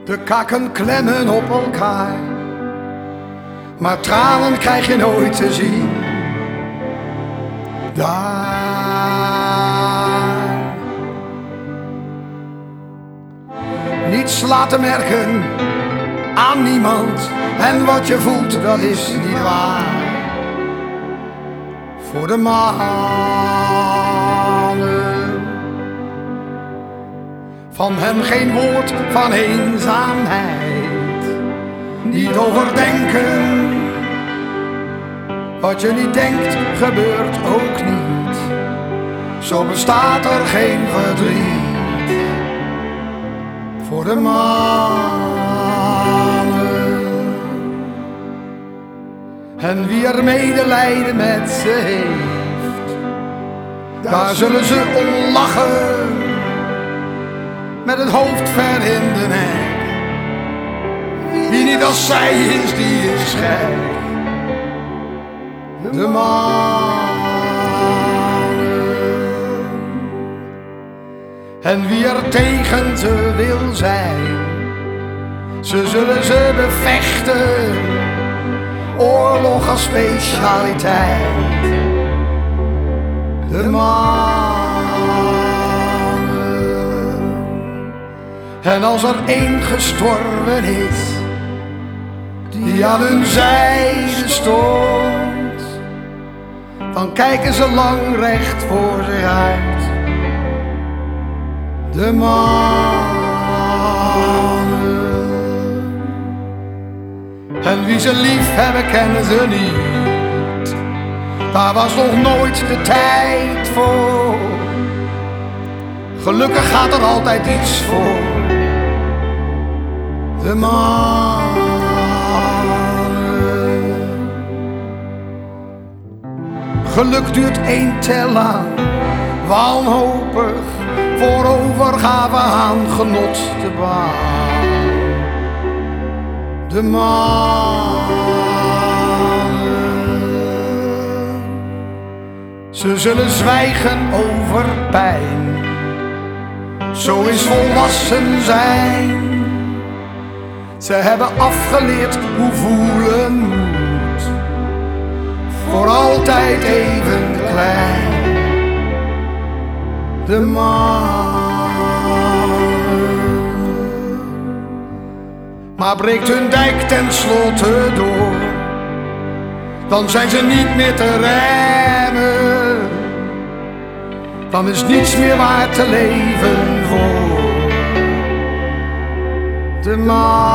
De kakken klemmen op elkaar, maar tranen krijg je nooit te zien. Daar. Niets laten merken aan niemand, en wat je voelt, dat is niet waar. Voor de mannen, van hen geen woord van eenzaamheid. Niet overdenken, wat je niet denkt gebeurt ook niet. Zo bestaat er geen verdriet voor de mannen. En wie er medelijden met ze heeft, daar zullen ze om lachen, met het hoofd ver in de nek. Wie niet als zij is, die is gek. De mannen. En wie er tegen ze wil zijn, ze zullen ze bevechten. Oorlog als specialiteit. De mannen. En als er één gestorven is, die aan hun zijde stond, dan kijken ze lang recht voor zich uit. De mannen. En wie ze lief hebben, kennen ze niet. Daar was nog nooit de tijd voor. Gelukkig gaat er altijd iets voor. De mannen. Geluk duurt één tel lang, wanhopig, voor overgave aan genot te baan. De mannen, ze zullen zwijgen over pijn. Zo is volwassen zijn. Ze hebben afgeleerd hoe voelen moet, voor altijd even klein. De mannen. Maar breekt hun dijk tenslotte door, dan zijn ze niet meer te remmen. Dan is niets meer waard te leven voor de mannen.